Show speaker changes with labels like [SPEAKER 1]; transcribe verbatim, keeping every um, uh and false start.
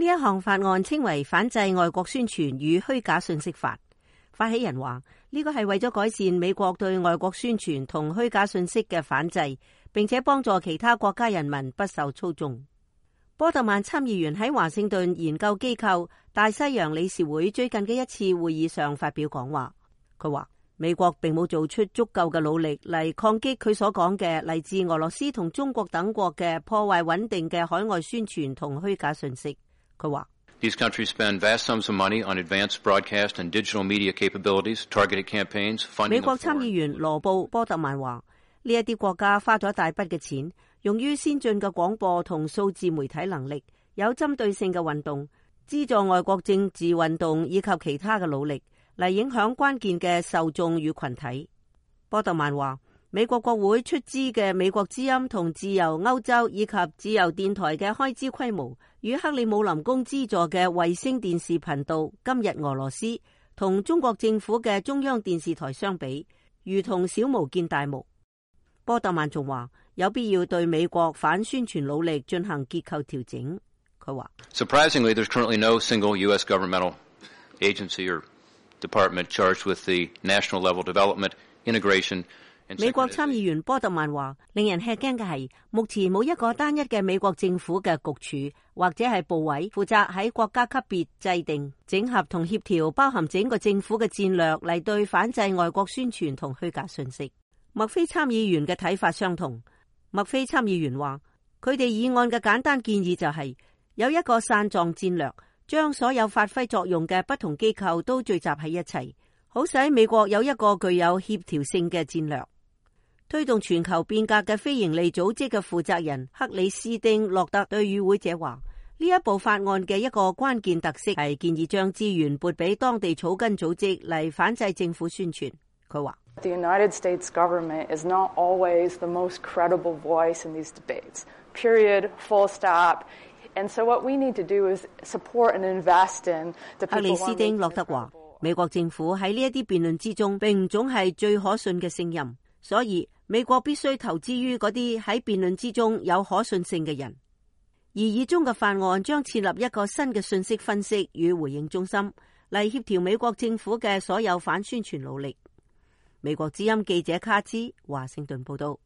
[SPEAKER 1] 一項法案稱為反制外國宣傳與虛假信息法。發起人話呢個係為咗改善美國對外國宣傳同虛假信息嘅反制，並且幫助其他國家人民不受操縱。波特曼參議員喺華盛頓研究機構大西洋理事會最近嘅一次會議上發表講話，佢話美國並冇做出足夠嘅努力嚟抗擊佢所講嘅嚟自俄羅斯同中國等國嘅破壞穩定嘅海外宣傳同虛假信息。佢話
[SPEAKER 2] These countries spend vast sums of money on advanced broadcast and digital media capabilities, targeted campaigns, funding.
[SPEAKER 1] 美國參議員羅布波特曼話呢一啲國家花咗大筆嘅錢，用於先進嘅廣播同數字媒體能力，有針對性嘅運動，資助外國政治運動以及其他嘅努力嚟影響關鍵嘅受眾與群體。波特曼話美國國會出資嘅美國之音同自由歐洲以及自由電台嘅開支規模，與克里姆林宮資助嘅衛星電視頻道今日俄羅斯同中國政府嘅中央電視台相比，如同小巫見大巫。波特曼仲話有必要對美國反宣傳努力進行結構調整。佢話
[SPEAKER 2] Surprisingly, there's currently no single U S governmental agency or department charged with the national level development, integration。
[SPEAKER 1] 美國參議員波特曼話令人吃驚嘅係目前冇一個單一嘅美國政府嘅局處或者係部委負責喺國家級別制定、整合同協調包含整個政府嘅戰略嚟對反制外國宣傳同虛假信息。麥菲參議員嘅睇法相同。麥菲參議員話佢哋議案嘅簡單建議就係有一個散狀戰略，將所有發揮作用嘅不同機構都聚集喺一齊，好使美國有一個具有協調性嘅戰略。推動全球變革嘅非營利組織嘅負責人克里斯丁洛特對與會者話呢一部法案嘅一個關鍵特色係建議將資源撥俾當地草根組織嚟反制政府宣傳。佢話
[SPEAKER 3] The United States government is not always the most credible voice in these debates. Period. Full stop. And so what we need to do is support and invest in the people. 克里斯丁洛特話美國政府喺呢一啲辯論之中並唔總係最可信嘅聲音，所以美國必須投資於嗰啲喺辯論之中有可信性嘅人。而議中嘅法案將設立一個新嘅信息分析與回應中心，嚟協調美國政府嘅所有反宣傳努力。美國之音記者卡茲華盛頓報道。